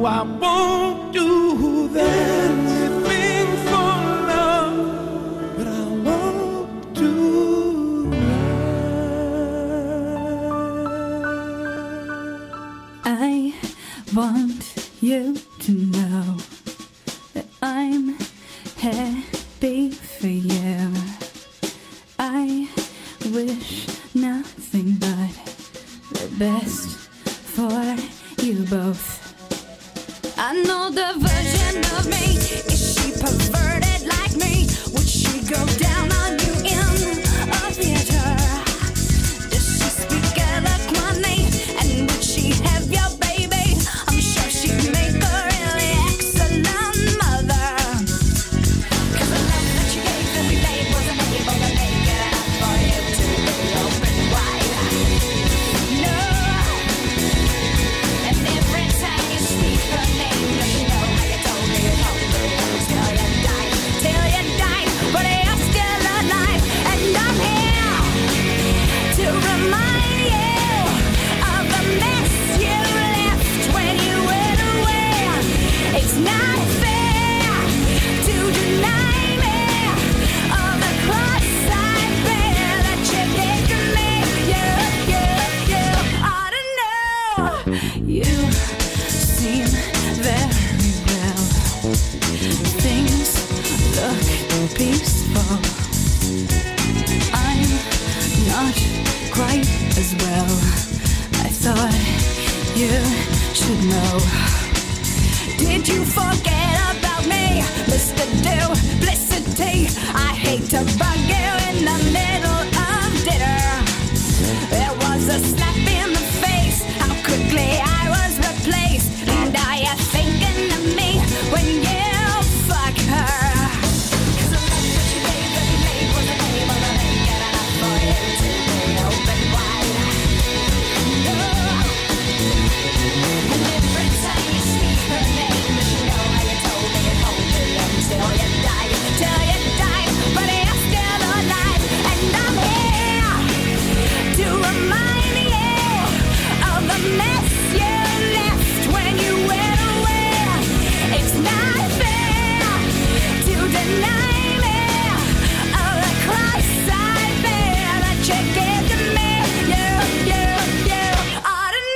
I won't do that. Anything for love, but I won't do that. I want you to know that I'm happy for you. I wish nothing but the best for you both. I know the version of me. Is she perverted like me? Would she go down on you in a theater? Does she speak eloquently? And would she have your baby? I'm sure she'd make a really excellent mother. 'Cause the love that you gave that we made wasn't able to make it enough for you to be open wide. No. And every time you speak her name, does she know how you told me you're hungry until you died? Till you died, but you're still alive. And I'm here to remind you of the mess you left when you went away. It's not fair to deny me of the cross I bear that you gave to me. You ought to know. You seem very well. Things look peaceful. I'm not quite as well. I thought you should know. Did you forget about me, Mr. Duplicity? I hate to bug you in the middle of dinner. There was a slap in the face, how quickly I was replaced. And are you thinking of me when you fuck her? 'Cause the love that you gave that you made wasn't able to make it enough for you to be open wide. No. And every time you speak her name, does she know how you told me you'd hold me until you died? Till you died, but you're still alive. And I'm here to remind you of the mess you left when you went away. It's not fair to deny me of the cross I bear that you gave to me. You ought to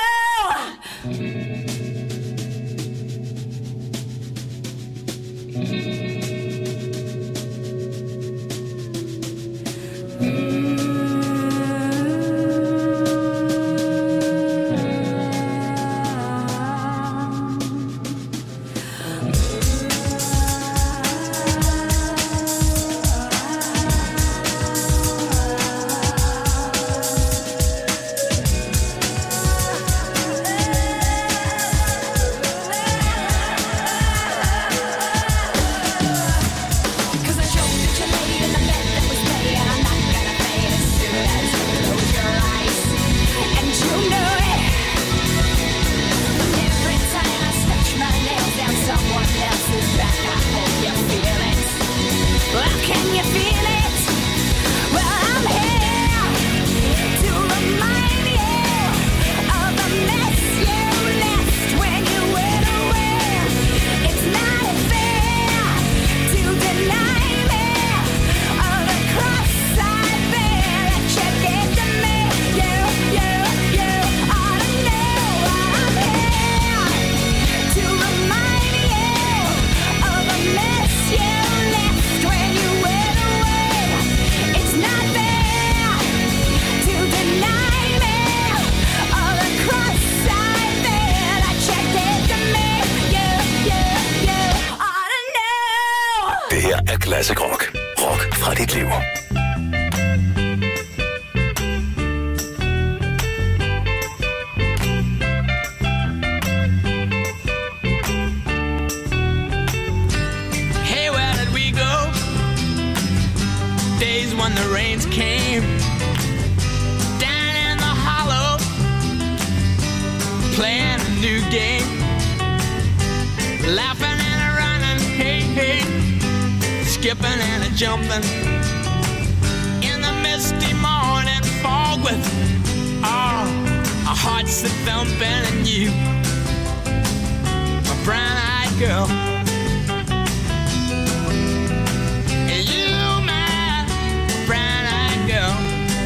Classic Rock. Rock fra dit liv. Hey, where did we go? Days when the rains came down in the hollow, playing a new game, laughing and a running, hey, hey, skipping and a jumping in the misty morning fog with all our hearts that thumping and you brown-eyed girl. You, my brown-eyed girl.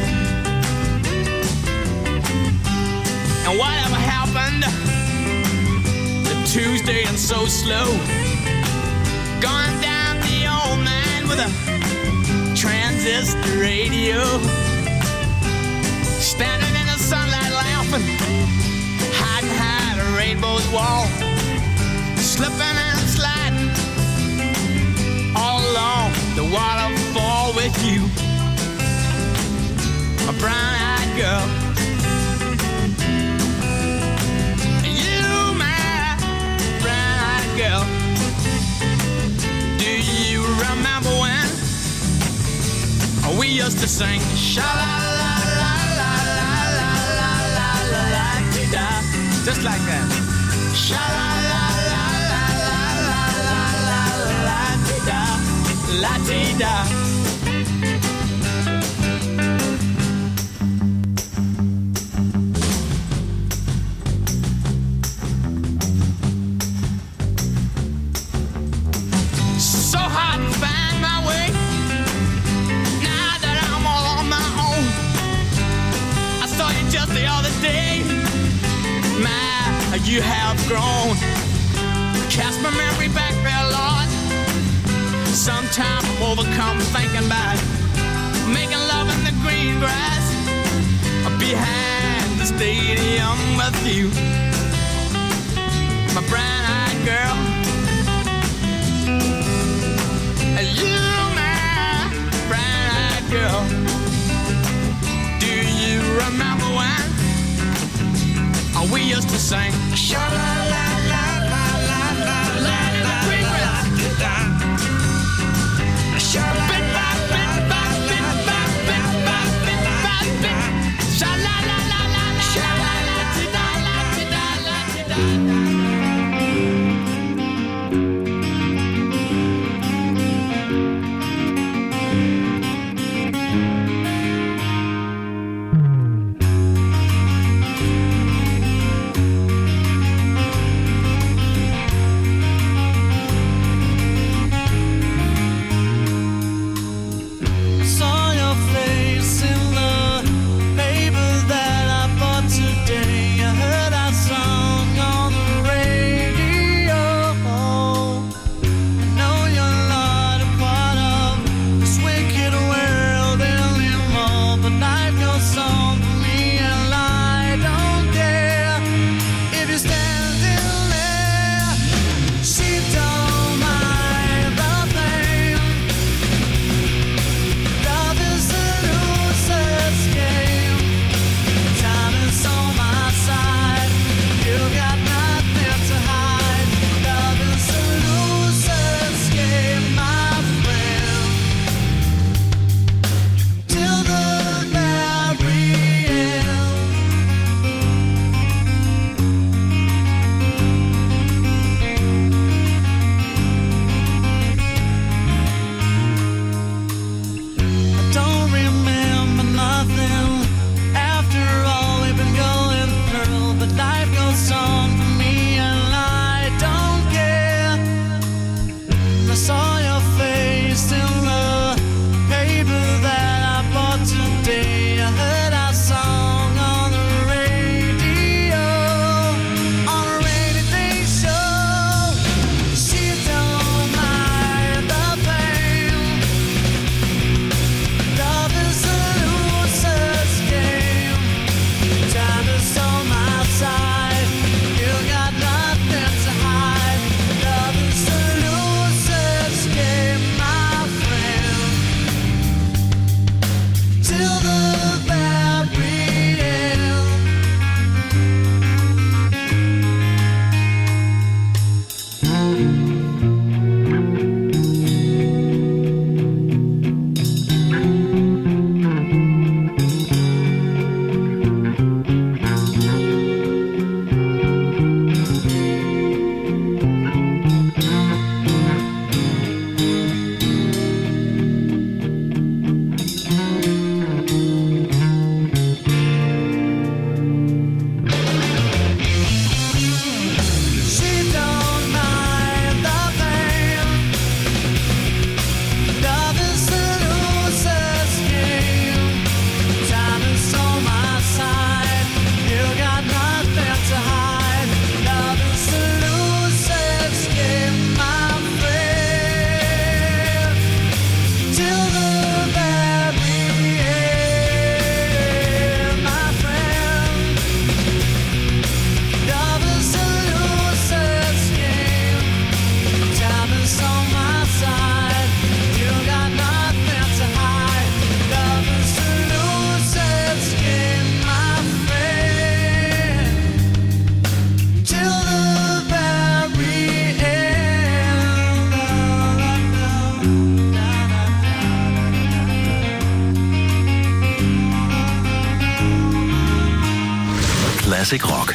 And whatever happened to Tuesday and so slow? Gone down the old man with a transistor radio. Standing in the sunlight laughing, hiding behind a rainbow's wall. Slipping and sliding all along the waterfall with you, a brown-eyed girl. You, my brown-eyed girl. Do you remember when we used to sing sha-la-la-la-la-la-la-la-la-la-la-la-la-la-la, just like that. Sha-la-la-la-la-la-la-la-la-la-la-la-la-la. So hard to find my way now that I'm all on my own. I saw you just the other day. My, you have grown. Cast my memory back there, Lord. Sometimes I'm overcome thinking about making love in the green grass behind the stadium with you, my brown-eyed girl. You, my brown-eyed girl. Do you remember when we used to sing sha-la-la-la-la-la-la-la in the green grass? Classic Rock.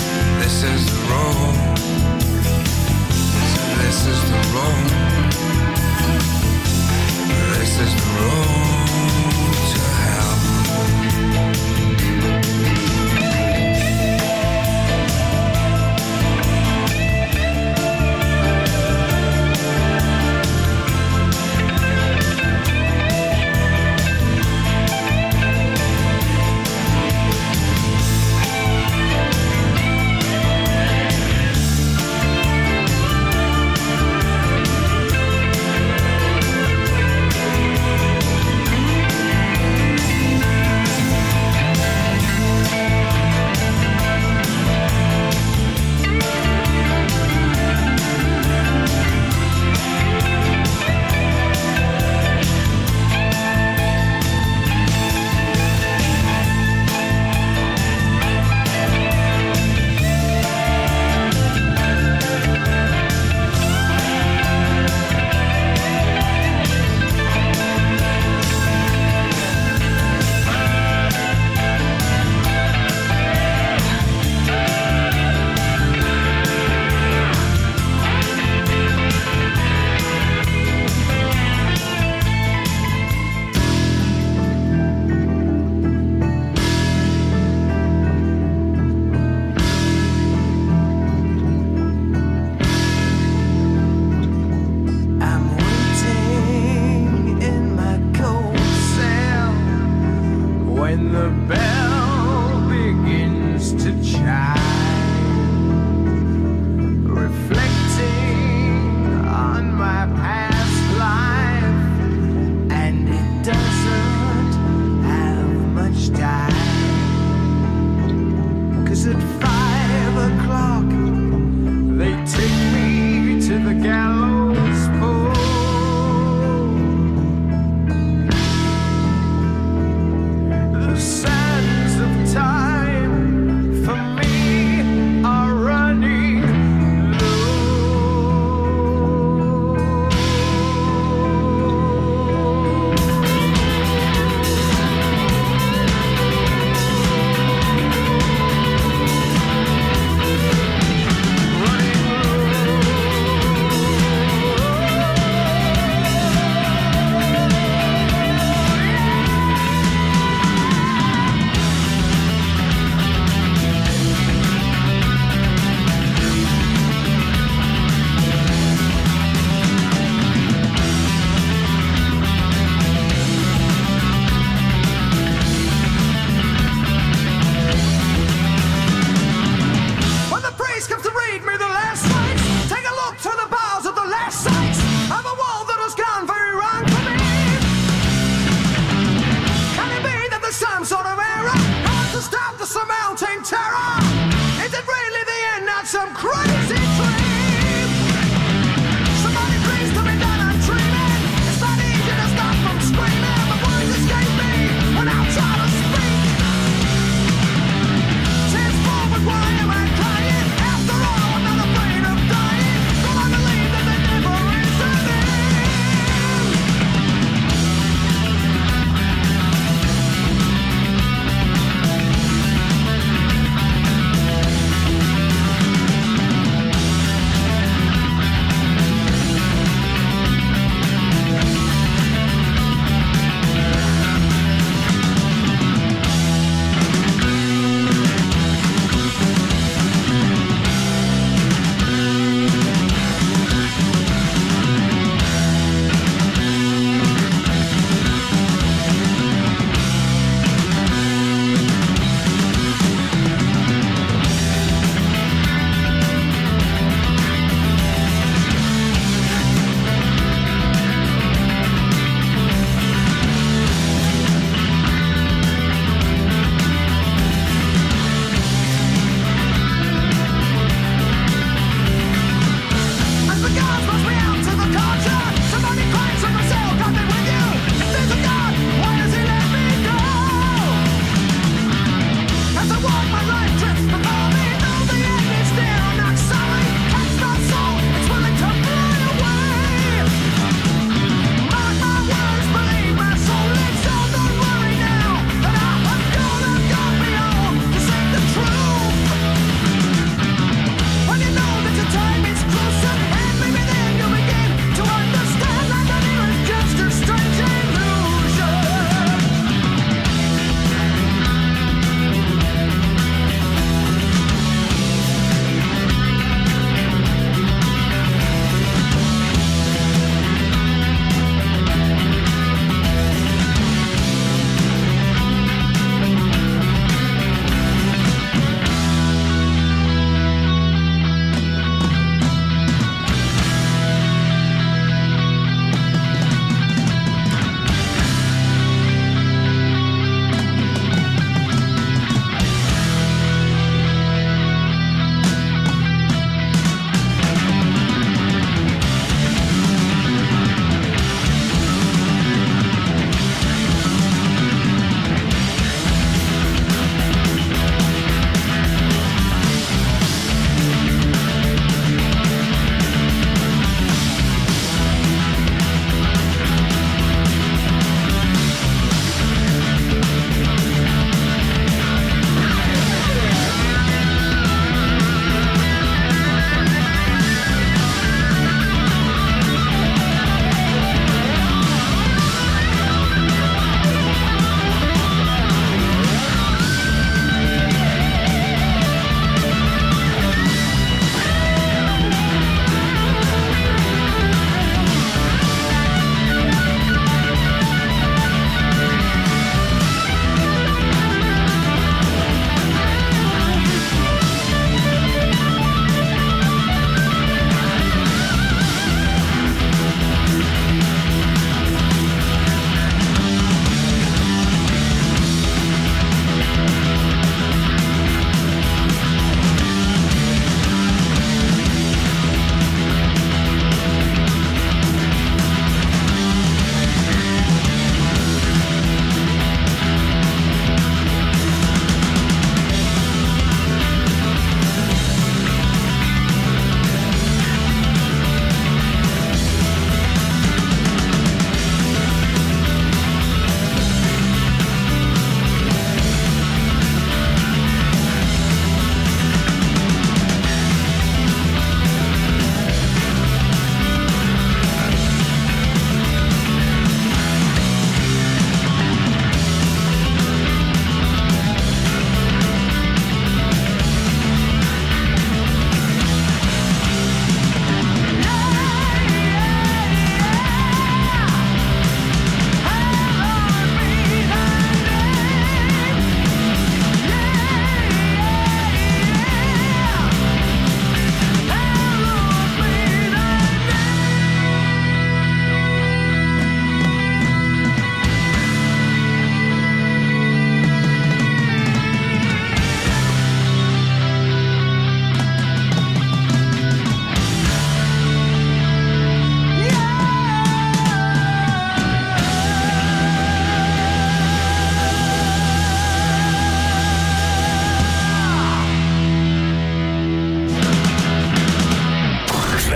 This is the road.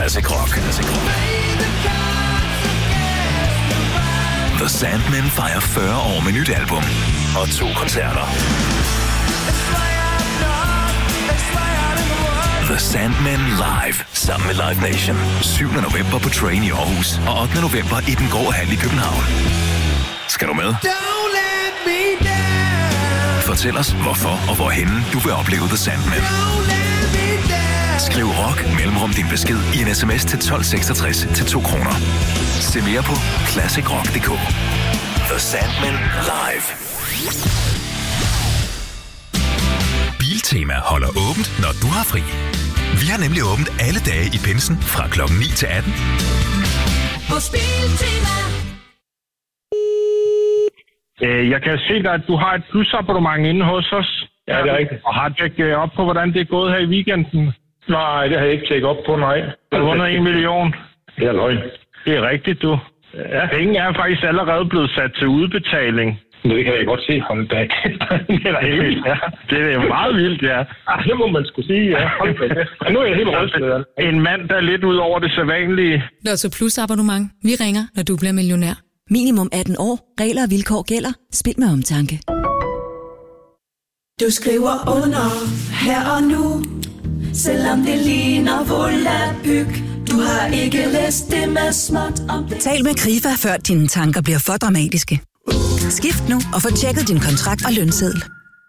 Classic Rock. The Sandmen fejrer 40 år med nyt album og 2 koncerter. The Sandmen Live sammen med Live Nation. 7. november på Train i Aarhus og 8. november i Den Grå Hal i København. Skal du med? Fortæl os, hvorfor og hvorhenne du vil opleve The Sandmen. Skriv rock mellemrum din besked i en sms til 1266 til 2 kroner. Se mere på classicrock.dk. The Sandmen Live. Biltema holder åbent, når du har fri. Vi har nemlig åbent alle dage i pinsen fra klokken 9 til 18. Hos Biltema. Jeg kan se dig, at du har et plusabonnement inde hos os. Ja, det er rigtigt. Og har tjekket op på, hvordan det er gået her i weekenden? Nej, det har jeg ikke tjekket op på, nej. Du har vundet 1 million. Det er løgn. Det er rigtigt, du. Ja. Penge er faktisk allerede blevet sat til udbetaling. Det kan jeg godt se. Hold da. Det er da helt vildt, ja. Det er jo meget vildt, ja. Det må man skulle sige, ja. Hold da. Men nu er jeg helt rystet. En mand, der er lidt ud over det sædvanlige. Lotto Plus abonnement. Vi ringer, når du bliver millionær. Minimum 18 år. Regler og vilkår gælder. Spil med omtanke. Du skriver under her og nu, selvom det ligner volapyk. Du har ikke læst det med småt om det. Tal med Krifa, før dine tanker bliver for dramatiske. Skift nu og få tjekket din kontrakt og lønseddel.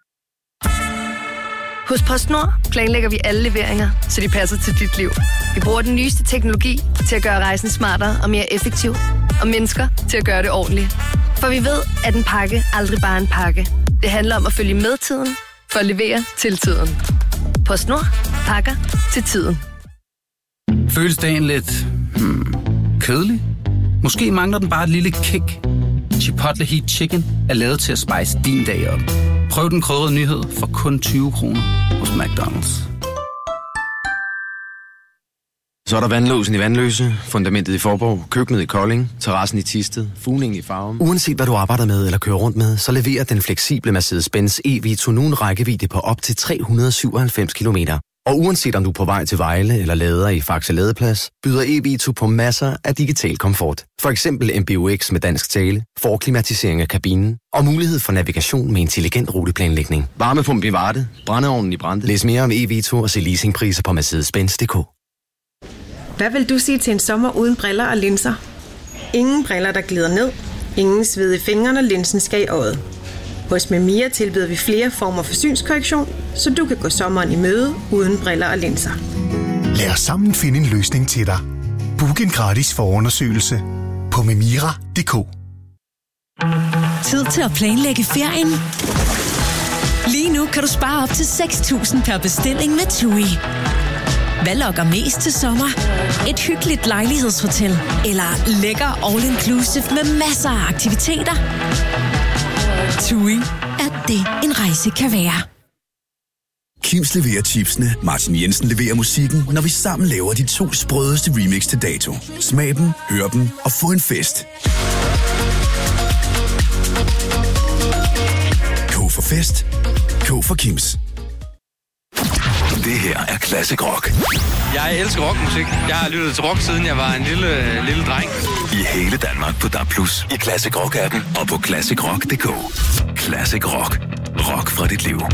Hos PostNord planlægger vi alle leveringer, så de passer til dit liv. Vi bruger den nyeste teknologi til at gøre rejsen smartere og mere effektiv, og mennesker til at gøre det ordentligt. For vi ved, at en pakke aldrig bare er en pakke. Det handler om at følge med tiden, for at levere til tiden. PostNord. Pakker til tiden. Føles dagen lidt kedelig? Måske mangler den bare et lille kick. Chipotle Heat Chicken er lavet til at spice din dag op. Prøv den krydrede nyhed for kun 20 kroner hos McDonald's. Så er der vandlåsen i Vandløse, fundamentet i Forborg, køkkenet i Kolding, terrassen i Thisted, fugningen i Farum. Uanset hvad du arbejder med eller kører rundt med, så leverer den fleksible Mercedes-Benz e-Vito nu en rækkevidde på op til 397 kilometer. Og uanset om du er på vej til Vejle eller lader i Faxe Ladeplads, byder e-Vito på masser af digital komfort. For eksempel MBUX med dansk tale, forklimatisering af kabinen og mulighed for navigation med intelligent ruteplanlægning. Varmepumpe i Varde, brændeovnen i Brande. Læs mere om e-Vito og se leasingpriser på Mercedes-Benz.dk. Hvad vil du sige til en sommer uden briller og linser? Ingen briller, der glider ned. Ingen sved i fingrene, linsen skal i øjet. Hos Memia tilbyder vi flere former for synskorrektion, så du kan gå sommeren i møde uden briller og linser. Lad os sammen finde en løsning til dig. Book en gratis forundersøgelse på memira.dk. Tid til at planlægge ferien. Lige nu kan du spare op til 6.000 per bestilling med TUI. Hvad lokker mest til sommer? Et hyggeligt lejlighedshotel eller lækker all-inclusive med masser af aktiviteter? TUI er det, en rejse kan være. Kims leverer chipsene, Martin Jensen leverer musikken, når vi sammen laver de 2 sprødeste remix til dato. Smag dem, hør dem og få en fest. K for fest. K for Kims. Det her er Classic Rock. Jeg elsker rockmusik. Jeg har lyttet til rock, siden jeg var en lille dreng. I hele Danmark på DAB+, i Classic Rock-appen og på classicrock.dk. Classic Rock. Rock fra dit liv.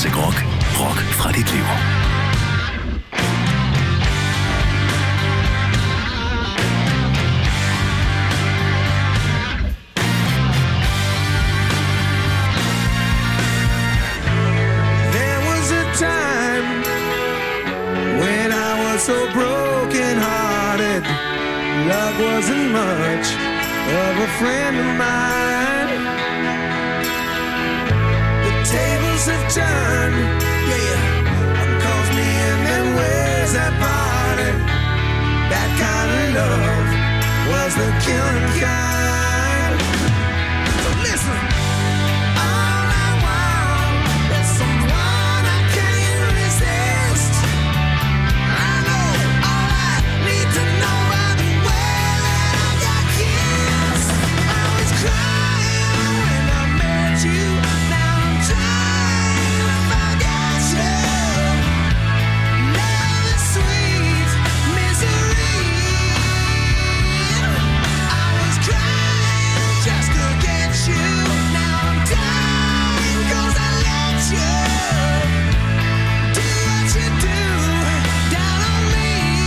Classic Rock. Rock fra dit liv. So broken-hearted, love wasn't much of a friend of mine. The tables have turned, yeah. One calls me and then where's that party? That kind of love was the killing kind. So listen. All I want is someone I can't resist. To know right the way that I got kissed. I was crying when I met you. Now I'm trying to forget you. Love is sweet misery. I was crying just to get you. Now I'm dying 'cause I let you do what you do down on me.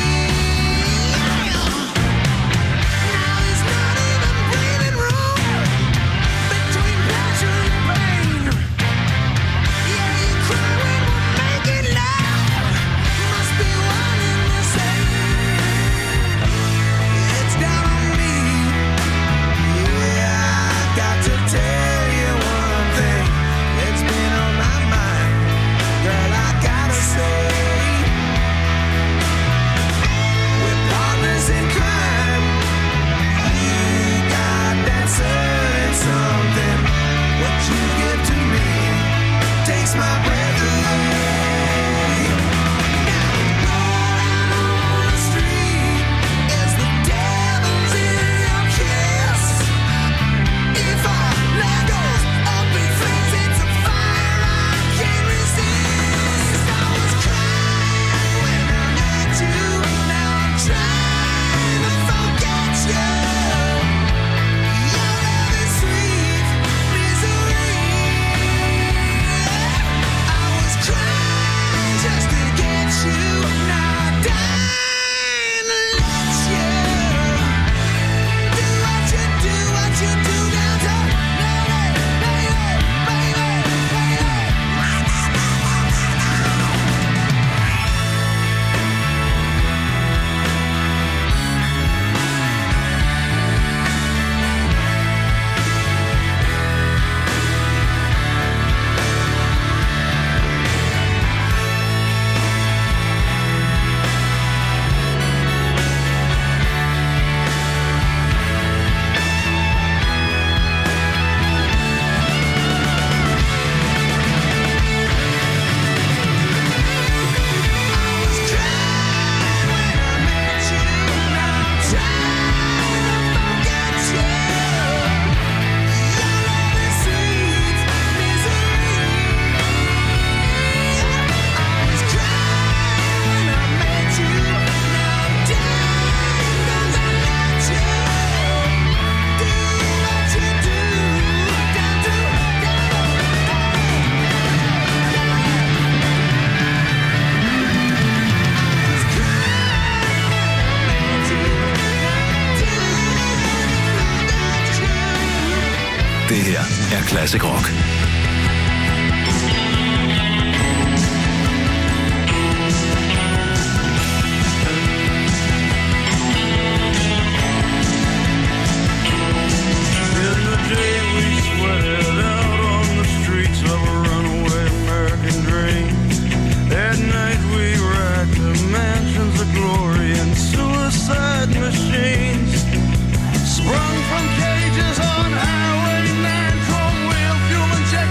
Det her er Classic Rock. Sprung from cages on Highway 9, chrome wheel, fuel injection.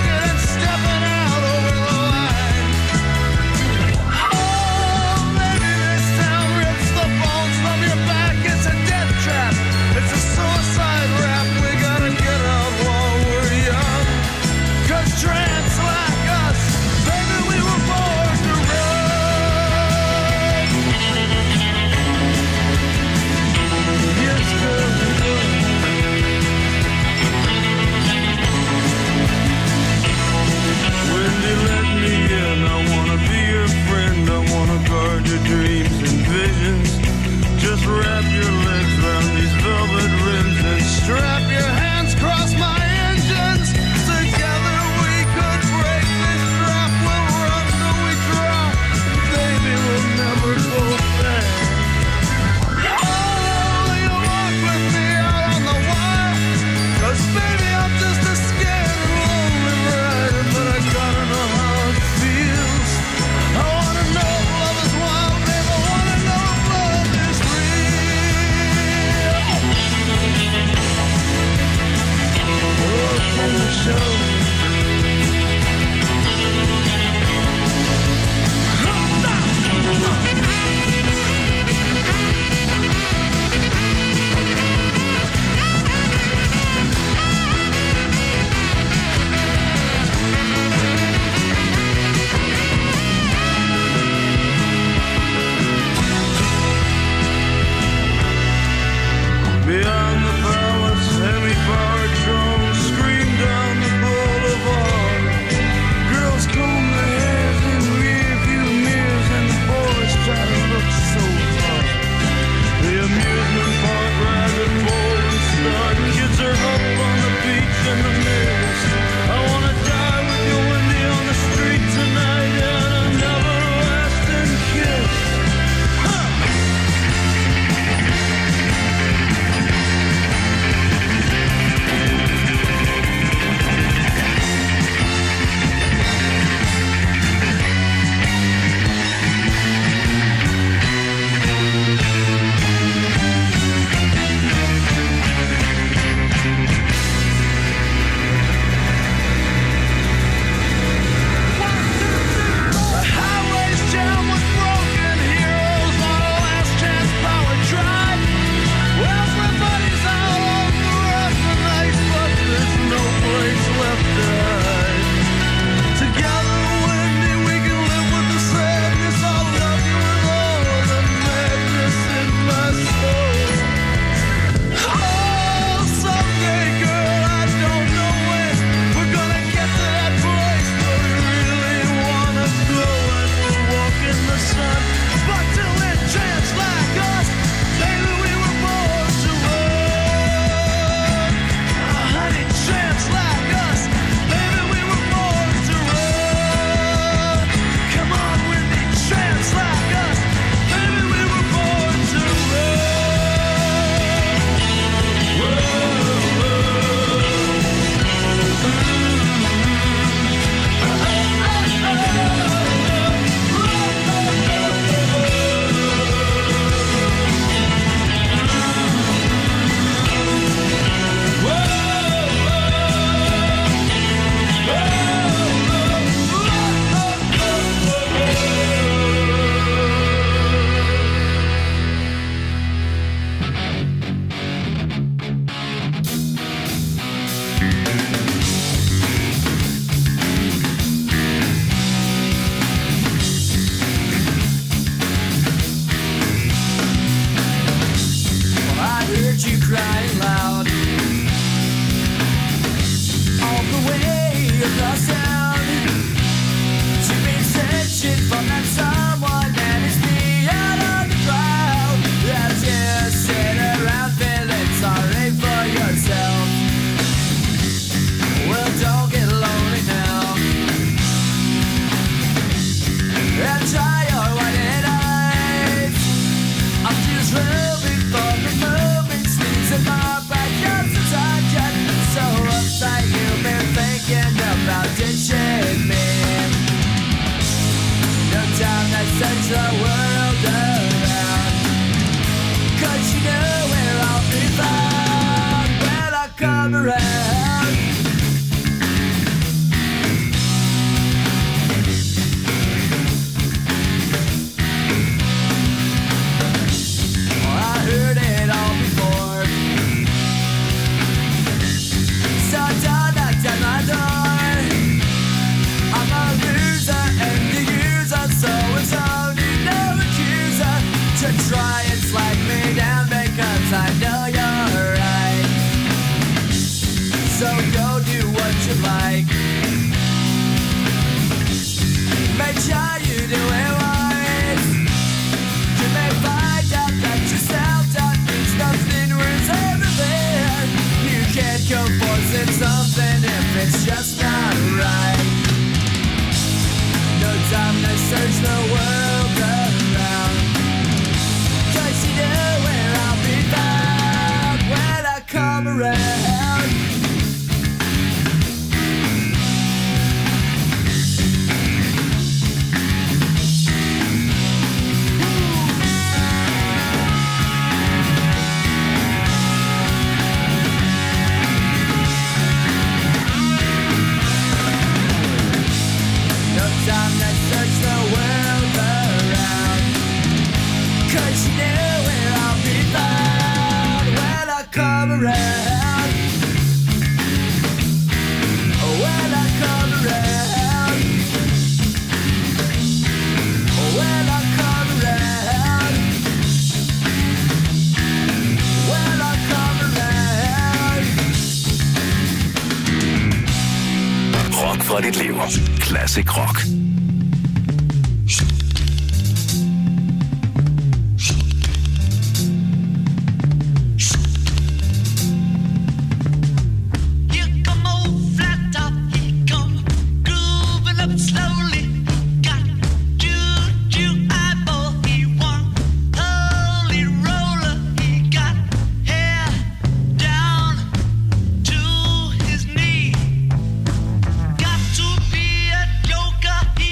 heard you crying loud. All the way across town, you've been searching for that someone that is beyond on the crowd. As you sit around feeling sorry for yourself. Well, don't get lonely now. And try your white eyes. I'm just rubbing for the moment, sneezing my back up since I got so uptight. You've been thinking about ditching me. No time to search the world around, 'cause you know where I'll be found when I come around. Heard it all before, so don't knock down my door. I'm a loser and the user, so it's only no accuser to try and slag me down because I know you're right. So go do what you like. Make sure you do it wise. You may find out that yourself don't means nothing worth everything. You can't go forcing something if it's just not right. No time to search the world around, 'cause you know where I'll be found when I come around. Time to search the world around, 'cause you know where I'll be found when I come around. When I come around. When I come around. When I come around. Rock for dit liv. Classic rock. Got to be a joker.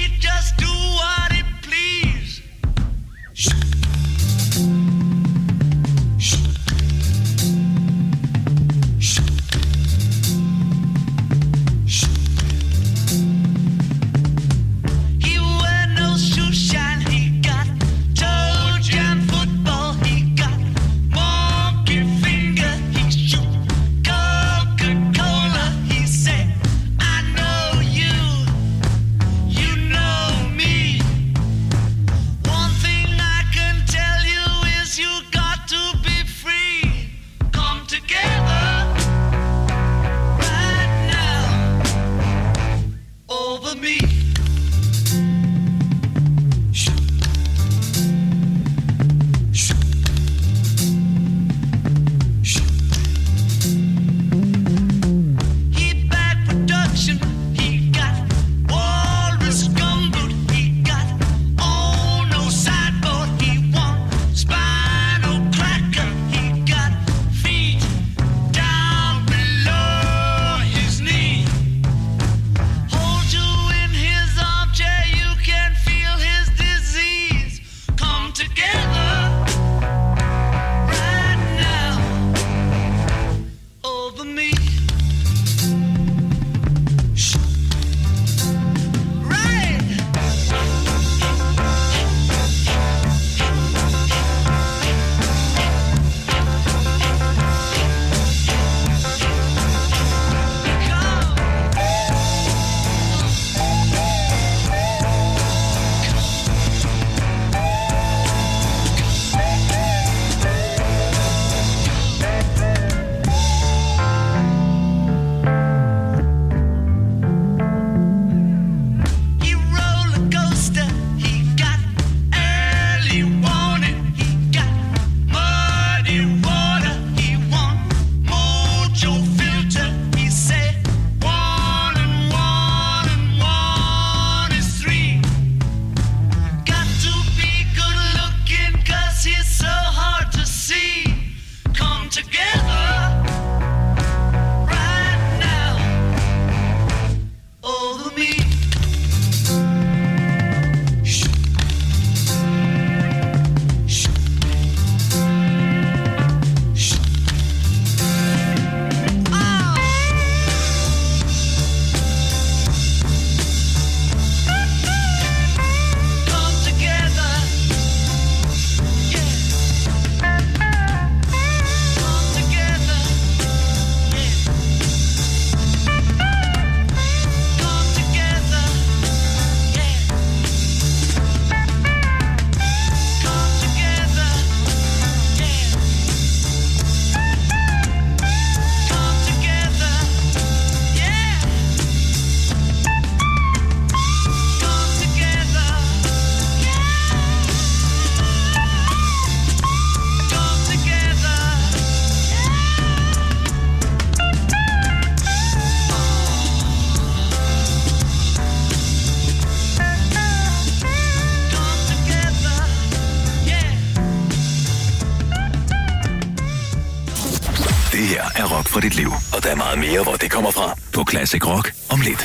Det her er rock for dit liv, og der er meget mere, hvor det kommer fra. På Classic Rock om lidt.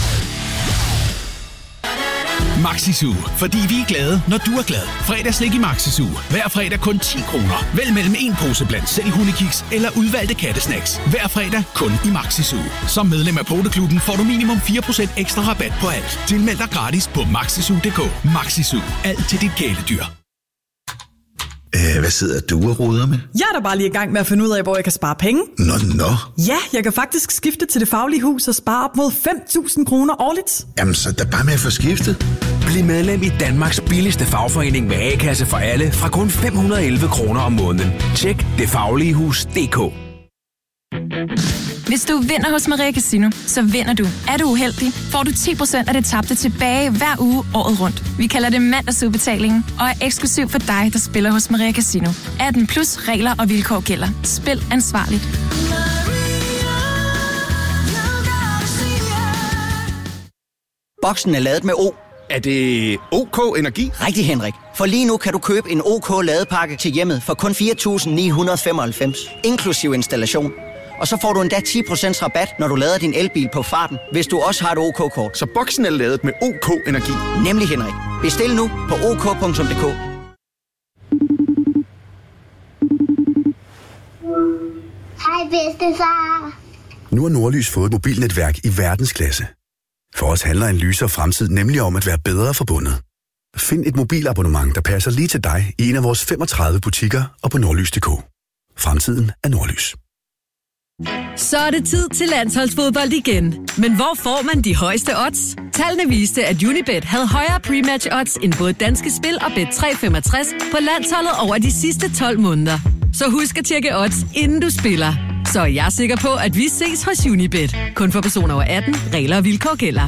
Maxi-Zoo, fordi vi er glade, når du er glad. Fredagslik i Maxi-Zoo. Hver fredag kun 10 kroner. Vælg mellem en pose blandt selv hundekiks eller udvalgte kattesnacks. Hver fredag kun i Maxi-Zoo. Som medlem af Poteklubben får du minimum 4% ekstra rabat på alt. Tilmeld dig gratis på maxizoo.dk. Maxi-Zoo. Alt til dit kæledyr. Hvad sidder du og roder med? Jeg er da bare lige i gang med at finde ud af, hvor jeg kan spare penge. Nå. Ja, jeg kan faktisk skifte til Det Faglige Hus og spare op mod 5.000 kroner årligt. Jamen, så der bare med at få skiftet. Bliv medlem i Danmarks billigste fagforening med A-kasse for alle fra kun 511 kroner om måneden. Tjek detfagligehus.dk. Hvis du vinder hos Maria Casino, så vinder du. Er du uheldig, får du 10% af det tabte tilbage hver uge året rundt. Vi kalder det mandagsudbetalingen og er eksklusiv for dig, der spiller hos Maria Casino. 18 plus regler og vilkår gælder. Spil ansvarligt. Boksen er ladet med O. Er det OK Energi? Rigtig, Henrik. For lige nu kan du købe en OK ladepakke til hjemmet for kun 4.995, inklusiv installation. Og så får du endda 10% rabat, når du lader din elbil på farten, hvis du også har et OK-kort. Så boksen er ladet med OK Energi? Nemlig, Henrik. Bestil nu på OK.dk. Hej bedstefar. Nu har Nordlys fået et mobilnetværk i verdensklasse. For os handler en lysere fremtid nemlig om at være bedre forbundet. Find et mobilabonnement, der passer lige til dig i en af vores 35 butikker og på nordlys.dk. Fremtiden er Nordlys. Så er det tid til landsholdsfodbold igen. Men hvor får man de højeste odds? Tallene viste, at Unibet havde højere pre-match odds end både Danske Spil og Bet365 på landsholdet over de sidste 12 måneder. Så husk at tjekke odds, inden du spiller. Så er jeg sikker på, at vi ses hos Unibet. Kun for personer over 18. Regler og vilkår gælder.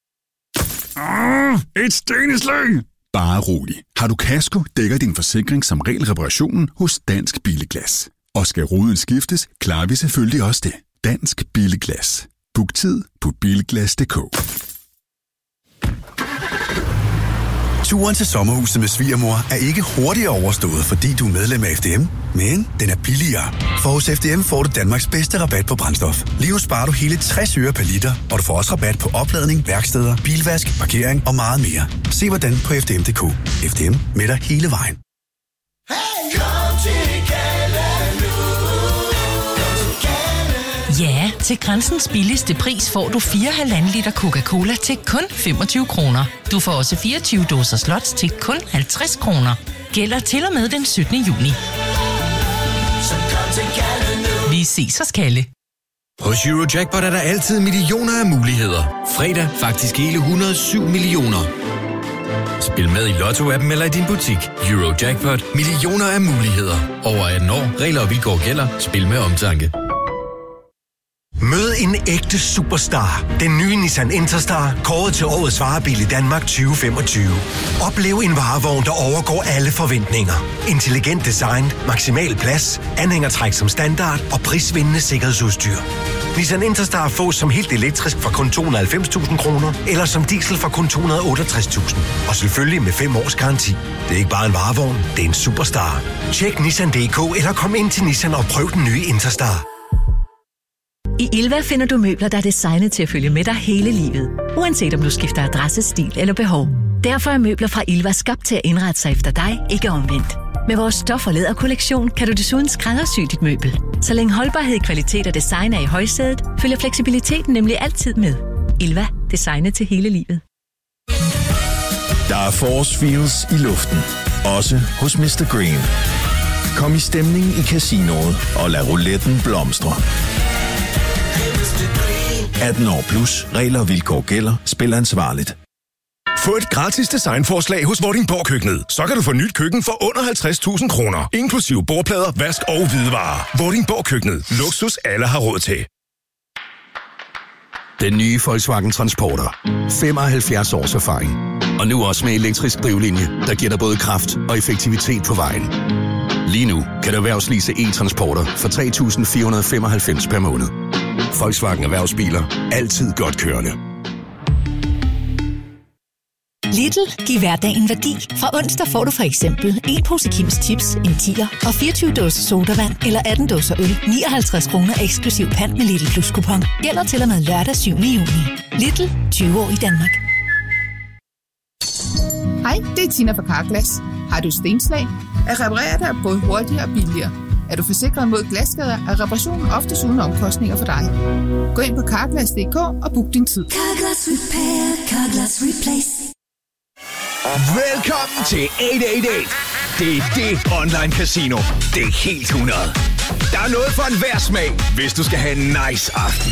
Et steneslag! Bare rolig. Har du kasko, dækker din forsikring som regel reparationen hos Dansk Billeglas. Og skal ruden skiftes, klarer vi selvfølgelig også det. Dansk Billeglas. Book tid på billeglas.dk. Turen til sommerhuset med svigermor er ikke hurtigere overstået, fordi du er medlem af FDM, men den er billigere. For hos FDM får du Danmarks bedste rabat på brændstof. Lige nu sparer du hele 60 øre per liter, og du får også rabat på opladning, værksteder, bilvask, parkering og meget mere. Se hvordan på FDM.dk. FDM med dig hele vejen. Ja, til Grænsens billigste pris får du 4,5 liter Coca-Cola til kun 25 kroner. Du får også 24 dåser slots til kun 50 kroner. Gælder til og med den 17. juni. Vi ses hos Kalle. Hos Eurojackpot er der altid millioner af muligheder. Fredag faktisk hele 107 millioner. Spil med i Lotto-appen eller i din butik. Eurojackpot. Millioner af muligheder. Over 18 år. Regler og vilkår gælder. Spil med omtanke. Mød en ægte superstar. Den nye Nissan Interstar, kåret til årets varebil i Danmark 2025. Oplev en varevogn, der overgår alle forventninger. Intelligent design, maksimal plads, anhængertræk som standard og prisvindende sikkerhedsudstyr. Nissan Interstar fås som helt elektrisk for kun 290.000 kroner, eller som diesel for kun 268.000. Og selvfølgelig med 5 års garanti. Det er ikke bare en varevogn, det er en superstar. Tjek Nissan.dk eller kom ind til Nissan og prøv den nye Interstar. I Ilva finder du møbler, der er designet til at følge med dig hele livet. Uanset om du skifter adresse, stil eller behov. Derfor er møbler fra Ilva skabt til at indrette sig efter dig, ikke omvendt. Med vores stof- og læderkollektion kan du desuden skræddersy dit møbel. Så længe holdbarhed, kvalitet og design er i højsædet, følger fleksibiliteten nemlig altid med. Ilva. Designet til hele livet. Der er force feels i luften. Også hos Mr. Green. Kom i stemning i casinoet og lad rouletten blomstre. 18 år plus. Regler og vilkår gælder. Spil ansvarligt. Få et gratis designforslag hos Vordingborg Køkkenet. Så kan du få nyt køkken for under 50.000 kroner. Inklusive bordplader, vask og hvidevarer. Vordingborg Køkkenet. Luksus alle har råd til. Den nye Volkswagen Transporter. 75 års erfaring. Og nu også med elektrisk drivlinje, der giver dig både kraft og effektivitet på vejen. Lige nu kan du erhvervslease e-transporter for 3.495 per måned. Volkswagen Erhvervsbiler. Altid godt kørende. Lidl, giv hverdagen værdi. Fra onsdag får du for eksempel en pose Kims Chips, en 10'er og 24 dåser sodavand eller 18 dåser øl. 59 kroner eksklusiv pant med Lidl Plus kupon. Gælder til og med lørdag 7. juni. Lidl, 20 år i Danmark. Hej, det er Tina fra Carglass. Har du stenslag? At reparere dig er både hurtigere og billigere. Er du forsikret mod glasskader, er reparationen oftest uden omkostninger for dig. Gå ind på Carglass.dk og book din tid. Carglass Repair, Carglass Replace. Velkommen til 888. Det er det online casino. Det er helt 100. Der er noget for enhver smag, hvis du skal have en nice aften.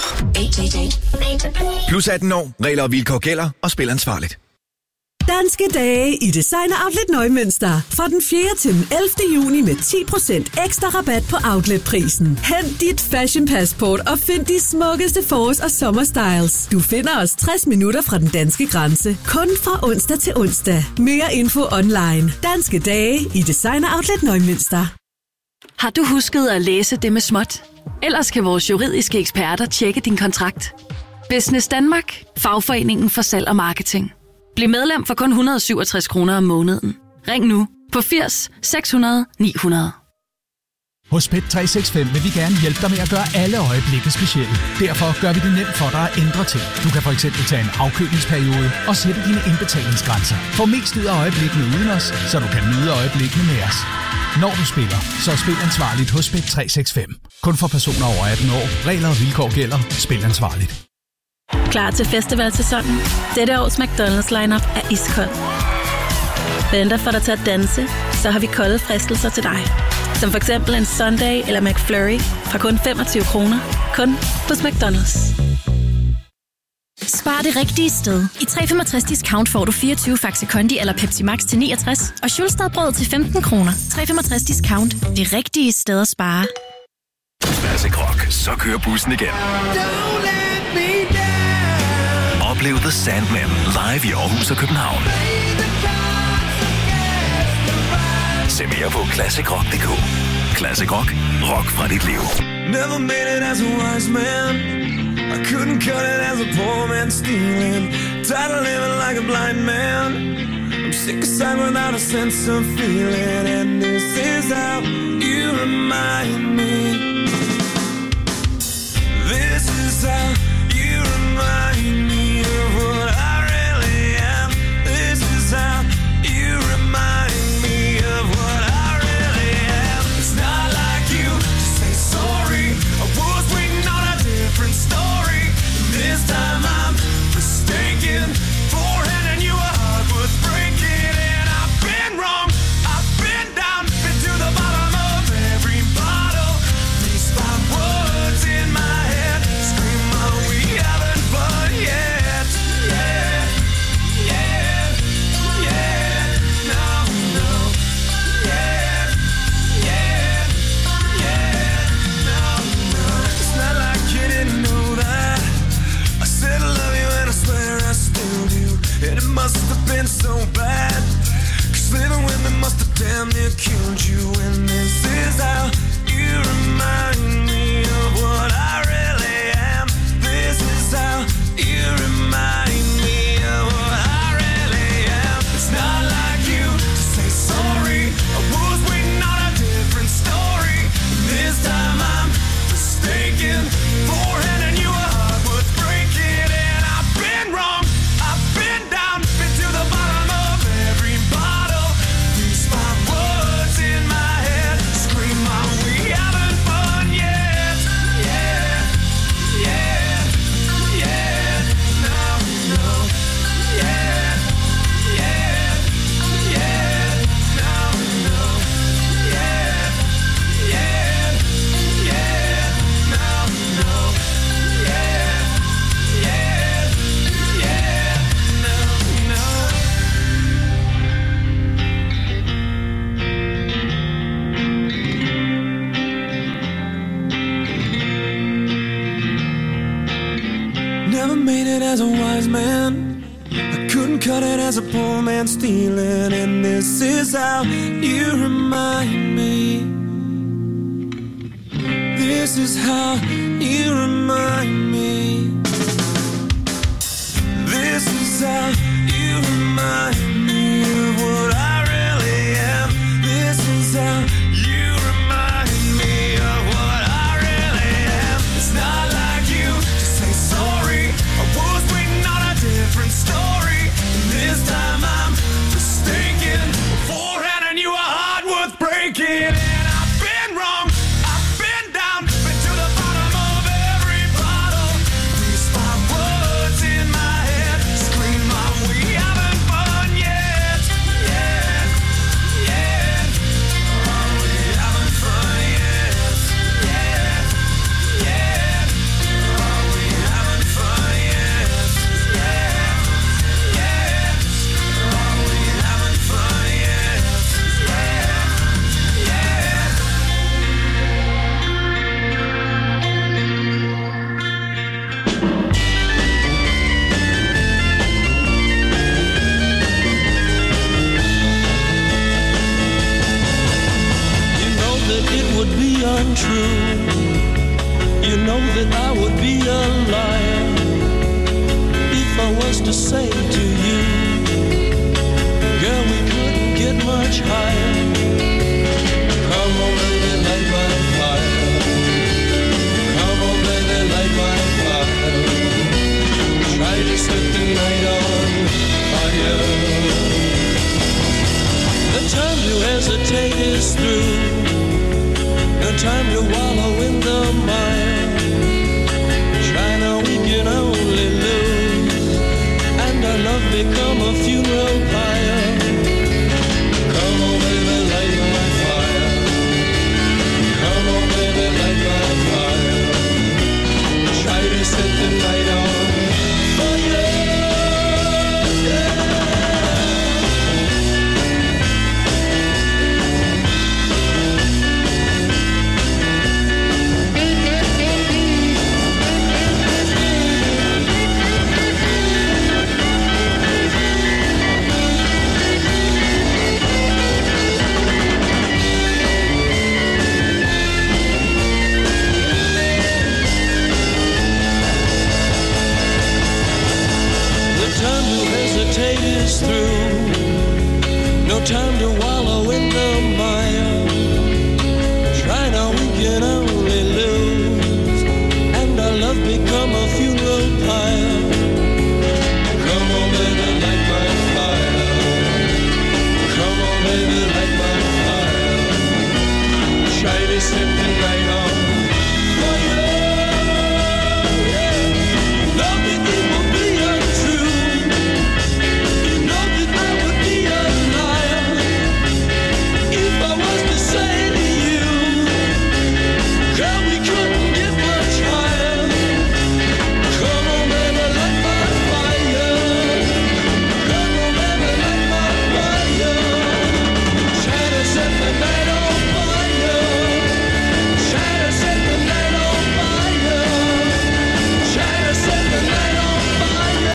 888. Plus 18 år, regler og vilkår gælder, og spil ansvarligt. Danske dage i Designer Outlet Nøgmønster. Fra den 4. til den 11. juni med 10% ekstra rabat på outletprisen. Hent dit fashion passport og find de smukkeste forårs- og sommerstyles. Du finder os 60 minutter fra den danske grænse. Kun fra onsdag til onsdag. Mere info online. Danske dage i Designer Outlet Nøgmønster. Har du husket at læse det med småt? Ellers kan vores juridiske eksperter tjekke din kontrakt. Business Danmark. Fagforeningen for salg og marketing. Bliv medlem for kun 167 kroner om måneden. Ring nu på 80 600 900. Hos Bet365 vil vi gerne hjælpe dig med at gøre alle øjeblikke specielle. Derfor gør vi det nemt for dig at ændre ting. Du kan for eksempel tage en afkølingsperiode og sætte dine indbetalingsgrænser. Få mest ud af øjeblikkene uden os, så du kan nyde øjeblikkene med os. Når du spiller, så spil ansvarligt hos Bet365. Kun for personer over 18 år. Regler og vilkår gælder. Spil ansvarligt. Klar til festivalsæsonen? Dette års McDonald's lineup er iskold. Venter for dig til at danse, så har vi kolde fristelser til dig. Som for eksempel en Sundae eller McFlurry fra kun 25 kroner. Kun hos McDonald's. Spar det rigtige sted. I 365 discount får du 24 Faxe Kondi eller Pepsi Max til 69 og Schulstad-brød til 15 kroner. 365 discount. Det rigtige sted at spare. Classic Rock. Så kører bussen igen. Oplev The Sandman live i Aarhus og København. Se mere på classicrock.dk. Classic Rock. Rock fra dit liv. Never made it as a wise man. I couldn't cut it as a poor man stealing. Tired of living like a blind man. I'm sick aside without a sense of feeling. And this is how you remind me. This is how you remind me of what I really am. This is how you remind me of what I really am. It's not like you to say sorry. I was waiting on a different story. This time I'm mistaken for handing you a heart worth breaking. And I've been wrong, I've been down, been to the bottom of every bottle. These 5 words in my head scream out we haven't fun yet. Yeah, yeah, yeah, no, no. Yeah, yeah, yeah, no, no. It's not like you didn't know that. I said I love you and I swear I still do. And it must have been so bad, 'cause living with me must have damn near killed you. And this is how you remind me of what I really am. This is how you remind me of what I really am. It's not like you to say sorry. I was waiting on a different story. This time I'm mistaken for handing you a heart worth breaking. And I've been wrong, I've been down, been to the bottom of every bottle. These 5 words in my head scream out we haven't fun yet. Yeah, yeah, yeah, no, no. Yeah, yeah, yeah, no, no. Yeah, yeah, yeah, no, no. Yeah, yeah, yeah, no, no. Never made it as a wise man. I couldn't cut it as a poor man stealing. And this is how you remind me. This is how you remind me. This is how you remind me. untrue. You know that I would be a liar if I was to say to you, girl, we couldn't get much higher.